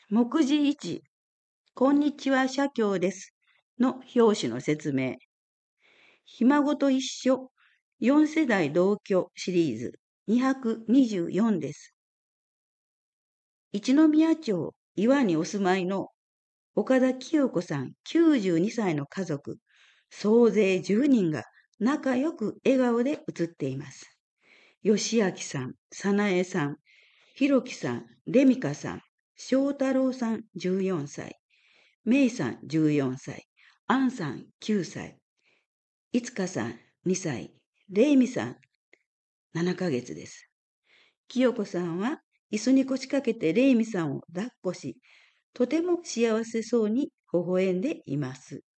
目次1、こんにちは社協です。の表紙の説明。ひ孫と一緒、4世代同居シリーズ224です。一宮町岩にお住まいの岡田清子さん92歳の家族、総勢10人が仲良く笑顔で写っています。吉明さん、早苗さん、ひろきさん、レミカさん、翔太郎さん14歳、メイさん14歳、アンさん9歳、いつかさん2歳、レイミさん7ヶ月です。清子さんは椅子に腰掛けてレイミさんを抱っこし、とても幸せそうに微笑んでいます。